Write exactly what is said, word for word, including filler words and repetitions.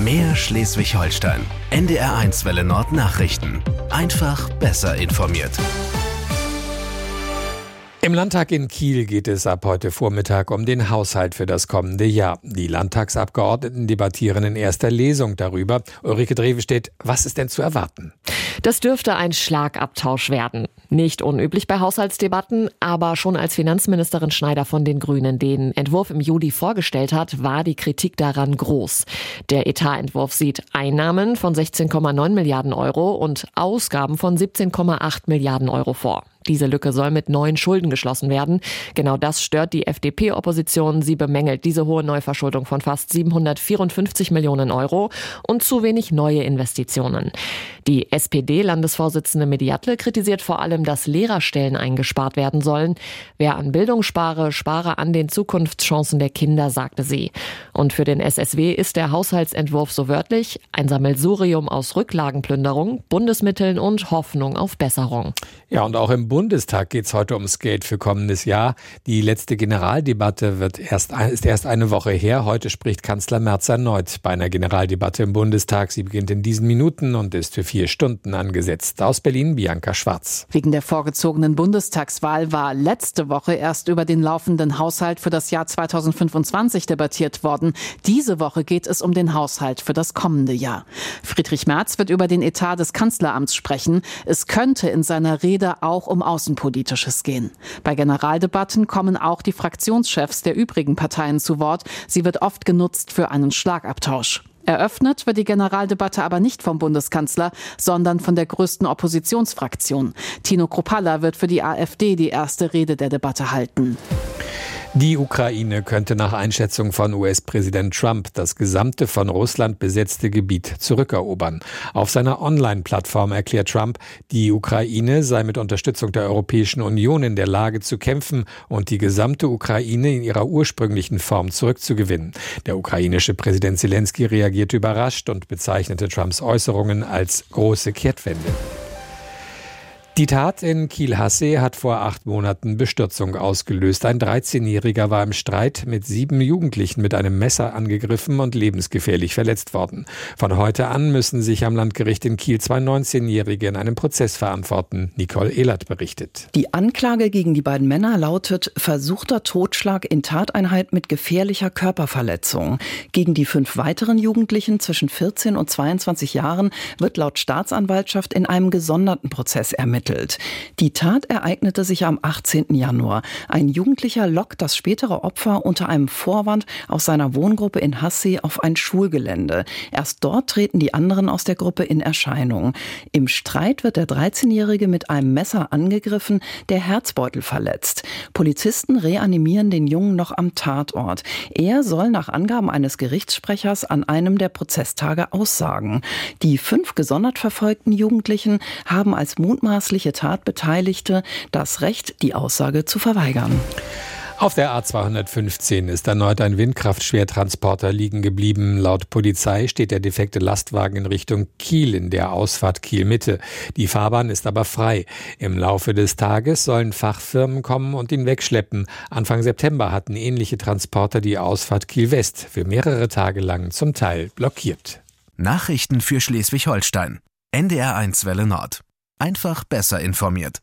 Mehr Schleswig-Holstein. N D R eins Welle Nord Nachrichten. Einfach besser informiert. Im Landtag in Kiel geht es ab heute Vormittag um den Haushalt für das kommende Jahr. Die Landtagsabgeordneten debattieren in erster Lesung darüber. Ulrike Drewestedt, was ist denn zu erwarten? Das dürfte ein Schlagabtausch werden. Nicht unüblich bei Haushaltsdebatten, aber schon als Finanzministerin Schneider von den Grünen den Entwurf im Juli vorgestellt hat, war die Kritik daran groß. Der Etatentwurf sieht Einnahmen von sechzehn Komma neun Milliarden Euro und Ausgaben von siebzehn Komma acht Milliarden Euro vor. Diese Lücke soll mit neuen Schulden geschlossen werden. Genau das stört die F D P-Opposition. Sie bemängelt diese hohe Neuverschuldung von fast siebenhundertvierundfünfzig Millionen Euro und zu wenig neue Investitionen. Die S P D-Landesvorsitzende Mediatle kritisiert vor allem, dass Lehrerstellen eingespart werden sollen. Wer an Bildung spare, spare an den Zukunftschancen der Kinder, sagte sie. Und für den S S W ist der Haushaltsentwurf so wörtlich ein Sammelsurium aus Rücklagenplünderung, Bundesmitteln und Hoffnung auf Besserung. Ja, und auch im Bundestag geht es heute ums Geld für kommendes Jahr. Die letzte Generaldebatte wird erst, ist erst eine Woche her. Heute spricht Kanzler Merz erneut bei einer Generaldebatte im Bundestag. Sie beginnt in diesen Minuten und ist für vier Stunden angesetzt. Aus Berlin Bianca Schwarz. Wegen der vorgezogenen Bundestagswahl war letzte Woche erst über den laufenden Haushalt für das Jahr zweitausendfünfundzwanzig debattiert worden. Diese Woche geht es um den Haushalt für das kommende Jahr. Friedrich Merz wird über den Etat des Kanzleramts sprechen. Es könnte in seiner Rede auch um Außenpolitisches gehen. Bei Generaldebatten kommen auch die Fraktionschefs der übrigen Parteien zu Wort. Sie wird oft genutzt für einen Schlagabtausch. Eröffnet wird die Generaldebatte aber nicht vom Bundeskanzler, sondern von der größten Oppositionsfraktion. Tino Kruppalla wird für die AfD die erste Rede der Debatte halten. Die Ukraine könnte nach Einschätzung von U S-Präsident Trump das gesamte von Russland besetzte Gebiet zurückerobern. Auf seiner Online-Plattform erklärt Trump, die Ukraine sei mit Unterstützung der Europäischen Union in der Lage zu kämpfen und die gesamte Ukraine in ihrer ursprünglichen Form zurückzugewinnen. Der ukrainische Präsident Zelensky reagierte überrascht und bezeichnete Trumps Äußerungen als große Kehrtwende. Die Tat in Kiel-Hassee hat vor acht Monaten Bestürzung ausgelöst. Ein dreizehnjähriger war im Streit mit sieben Jugendlichen mit einem Messer angegriffen und lebensgefährlich verletzt worden. Von heute an müssen sich am Landgericht in Kiel zwei neunzehnjährige in einem Prozess verantworten. Nicole Ehlert berichtet. Die Anklage gegen die beiden Männer lautet versuchter Totschlag in Tateinheit mit gefährlicher Körperverletzung. Gegen die fünf weiteren Jugendlichen zwischen vierzehn und zweiundzwanzig Jahren wird laut Staatsanwaltschaft in einem gesonderten Prozess ermittelt. Die Tat ereignete sich am achtzehnten Januar. Ein Jugendlicher lockt das spätere Opfer unter einem Vorwand aus seiner Wohngruppe in Hassee auf ein Schulgelände. Erst dort treten die anderen aus der Gruppe in Erscheinung. Im Streit wird der dreizehnjährige mit einem Messer angegriffen, der Herzbeutel verletzt. Polizisten reanimieren den Jungen noch am Tatort. Er soll nach Angaben eines Gerichtssprechers an einem der Prozesstage aussagen. Die fünf gesondert verfolgten Jugendlichen haben als mutmaßlich Tatbeteiligte das Recht, die Aussage zu verweigern. Auf der A zweihundertfünfzehn ist erneut ein Windkraftschwertransporter liegen geblieben. Laut Polizei steht der defekte Lastwagen in Richtung Kiel in der Ausfahrt Kiel-Mitte. Die Fahrbahn ist aber frei. Im Laufe des Tages sollen Fachfirmen kommen und ihn wegschleppen. Anfang September hatten ähnliche Transporter die Ausfahrt Kiel-West für mehrere Tage lang zum Teil blockiert. Nachrichten für Schleswig-Holstein. N D R eins Welle Nord. Einfach besser informiert.